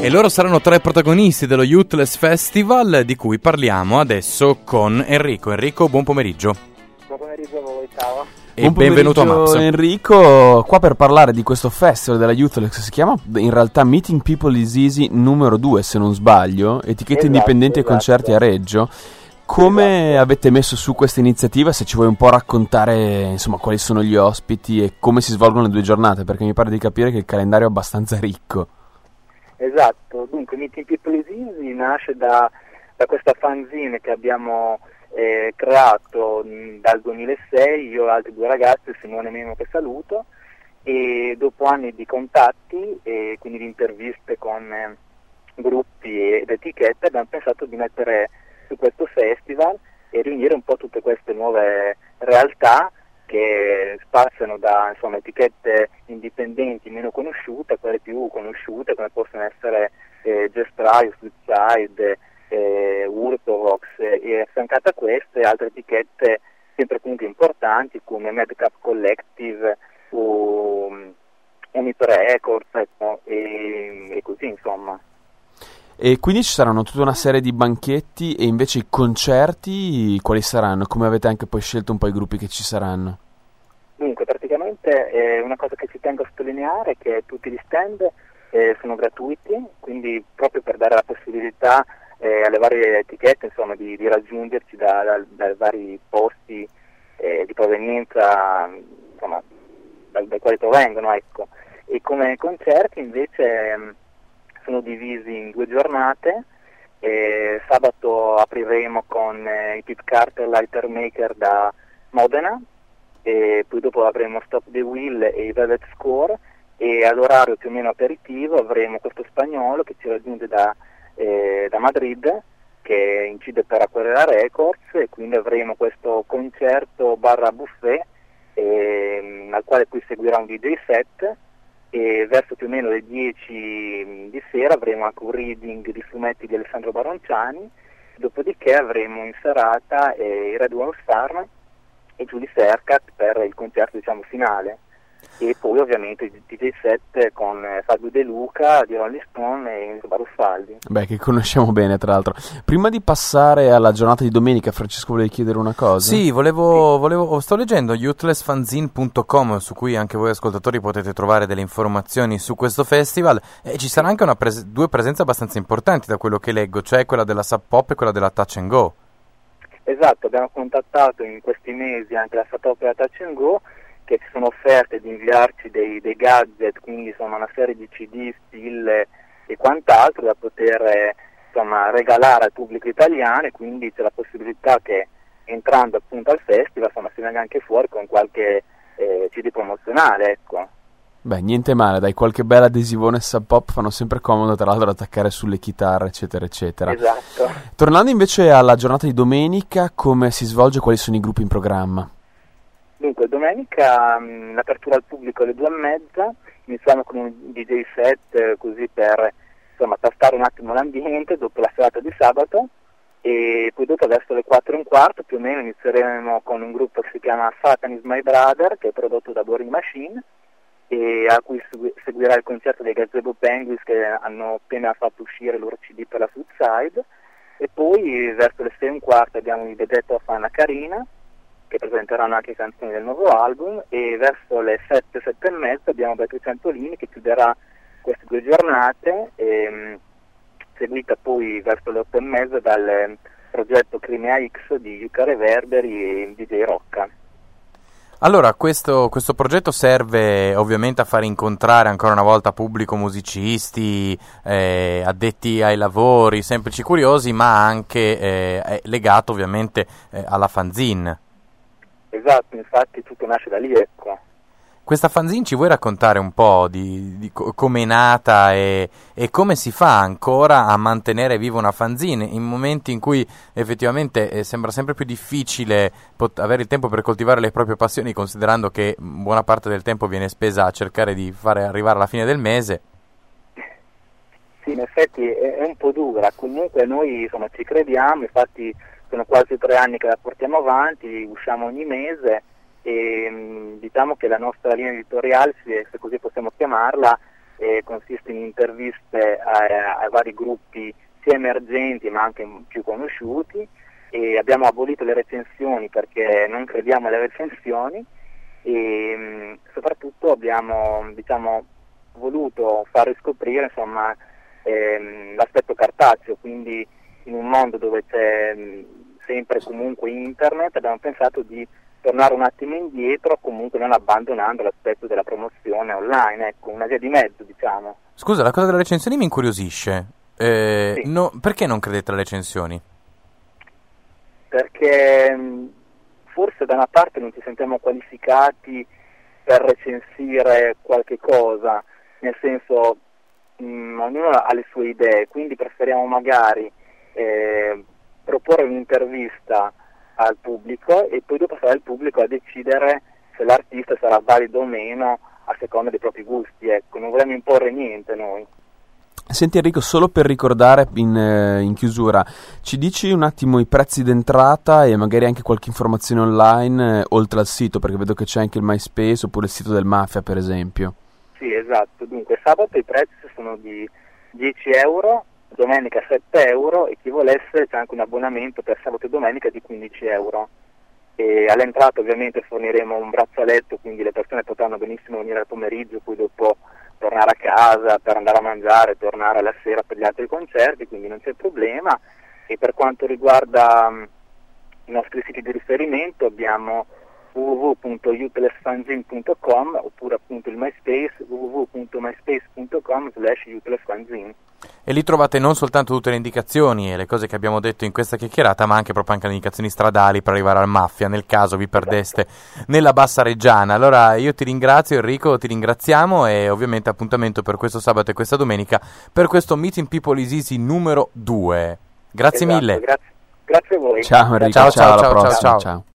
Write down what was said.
E loro saranno tra i protagonisti dello Youthless Festival, di cui parliamo adesso con Enrico. Enrico, buon pomeriggio. Buon pomeriggio a voi, ciao. E benvenuto a Maps. Enrico, qua per parlare di questo festival della Youthless, si chiama in realtà Meeting People is Easy numero 2, se non sbaglio, etichetta indipendenti e concerti a Reggio. Come avete messo su questa iniziativa? Se ci vuoi un po' raccontare, insomma, quali sono gli ospiti e come si svolgono le 2 giornate, perché mi pare di capire che il calendario è abbastanza ricco. Esatto, dunque Meeting People is Easy nasce da questa fanzine che abbiamo creato dal 2006, io e altri 2 ragazzi, Simone e Memo, che saluto, e dopo anni di contatti e quindi di interviste con gruppi ed etichette abbiamo pensato di mettere su questo festival e riunire un po' tutte queste nuove realtà che spaziano da etichette indipendenti meno conosciute a quelle più conosciute, come possono essere Just Try, Flipside, Urtovox, e affiancate a queste altre etichette sempre comunque importanti come Madcap Collective o Unip Records, e così insomma. E quindi ci saranno tutta una serie di banchetti, e invece i concerti quali saranno? Come avete anche poi scelto un po' i gruppi che ci saranno? Dunque, praticamente una cosa che ci tengo a sottolineare è che tutti gli stand sono gratuiti, quindi proprio per dare la possibilità alle varie etichette insomma di raggiungerci dai vari posti di provenienza insomma dai quali provengono, ecco. E come concerti invece sono divisi in 2 giornate. Sabato apriremo con i Pete Carter Lighter Maker da Modena, e poi dopo avremo Stop the Wheel e i Velvet Score, e all'orario più o meno aperitivo avremo questo spagnolo che ci raggiunge da Madrid, che incide per Aquarela Records, e quindi avremo questo concerto barra buffet al quale poi seguirà un DJ set, e verso più o meno le 10 di sera avremo anche un reading di fumetti di Alessandro Baronciani, dopodiché avremo in serata i Red One Star e Julie Sercat per il concerto finale, e poi ovviamente il DJ set con Fabio De Luca di Rolling Stone e Enzo Baruffaldi. Beh, che conosciamo bene tra l'altro. Prima di passare alla giornata di domenica, Francesco, volevi chiedere una cosa? Sì, sto leggendo youthlessfanzine.com, su cui anche voi ascoltatori potete trovare delle informazioni su questo festival, e ci sarà anche 2 presenze abbastanza importanti da quello che leggo, cioè quella della Sub Pop e quella della Touch and Go. Esatto, abbiamo contattato in questi mesi anche la Sub Pop e la Touch and Go, che ci sono offerte di inviarci dei gadget, quindi insomma una serie di CD, spille e quant'altro da poter regalare al pubblico italiano, e quindi c'è la possibilità che entrando appunto al festival si venga anche fuori con qualche CD promozionale, ecco. Beh, niente male, dai, qualche bella adesivone Sub Pop fanno sempre comodo, tra l'altro, da attaccare sulle chitarre, eccetera, eccetera. Esatto. Tornando invece alla giornata di domenica, come si svolge, quali sono i gruppi in programma? Dunque, domenica l'apertura al pubblico alle 2:30, iniziamo con un DJ set così per tastare un attimo l'ambiente dopo la serata di sabato, e poi dopo verso le 4:15 più o meno inizieremo con un gruppo che si chiama Satan is My Brother, che è prodotto da Boring Machine, e a cui seguirà il concerto dei Gazebo Penguins, che hanno appena fatto uscire il loro CD per la Flipside, e poi verso le 6:15 abbiamo i The Death of Anna Karina, che presenteranno anche canzoni del nuovo album, e verso le 7:30 abbiamo Beatrice Antolini, che chiuderà queste 2 giornate, seguita poi verso le 8:30 dal progetto Crimea X di Yuka Reverberi e DJ Rocca. Allora, questo progetto serve ovviamente a far incontrare ancora una volta pubblico, musicisti, addetti ai lavori, semplici curiosi, ma anche è legato ovviamente alla fanzine. Esatto, infatti tutto nasce da lì, ecco. Questa fanzine ci vuoi raccontare un po' di come è nata e come si fa ancora a mantenere viva una fanzine in momenti in cui effettivamente sembra sempre più difficile avere il tempo per coltivare le proprie passioni, considerando che buona parte del tempo viene spesa a cercare di fare arrivare alla fine del mese? Sì, in effetti è un po' dura, comunque noi ci crediamo, infatti sono quasi 3 anni che la portiamo avanti, usciamo ogni mese, e diciamo che la nostra linea editoriale, se così possiamo chiamarla, consiste in interviste a vari gruppi sia emergenti ma anche più conosciuti, e abbiamo abolito le recensioni perché non crediamo alle recensioni, e soprattutto abbiamo, diciamo, voluto far riscoprire, insomma, l'aspetto cartaceo, quindi in un mondo dove c'è sempre comunque internet abbiamo pensato di tornare un attimo indietro, comunque non abbandonando l'aspetto della promozione online, ecco, una via di mezzo, diciamo. Scusa, la cosa delle recensioni mi incuriosisce. Sì. Perché non credete alle recensioni? Perché forse da una parte non ci sentiamo qualificati per recensire qualche cosa, nel senso ognuno ha le sue idee, quindi preferiamo magari proporre un'intervista al pubblico e poi dopo sarà il pubblico a decidere se l'artista sarà valido o meno a seconda dei propri gusti, ecco, non vogliamo imporre niente noi. Senti Enrico, solo per ricordare in chiusura, ci dici un attimo i prezzi d'entrata e magari anche qualche informazione online oltre al sito, perché vedo che c'è anche il MySpace oppure il sito del Mafia per esempio. Sì, esatto, dunque sabato i prezzi sono di 10 euro, domenica 7 euro e chi volesse c'è anche un abbonamento per sabato e domenica di 15 euro. E all'entrata ovviamente forniremo un braccialetto, quindi le persone potranno benissimo venire al pomeriggio, poi dopo tornare a casa per andare a mangiare, tornare alla sera per gli altri concerti, quindi non c'è problema. E per quanto riguarda i nostri siti di riferimento abbiamo www.utlessfanzine.com oppure appunto il MySpace www.myspace.com/utlessfanzine. E lì trovate non soltanto tutte le indicazioni e le cose che abbiamo detto in questa chiacchierata, ma anche proprio anche le indicazioni stradali per arrivare al Mafia, nel caso vi perdeste nella Bassa Reggiana. Allora io ti ringrazio Enrico, ti ringraziamo e ovviamente appuntamento per questo sabato e questa domenica per questo Meeting People is Easy numero 2. Grazie mille. Grazie a voi. Ciao Enrico, ciao, alla ciao, prossima. ciao. Ciao.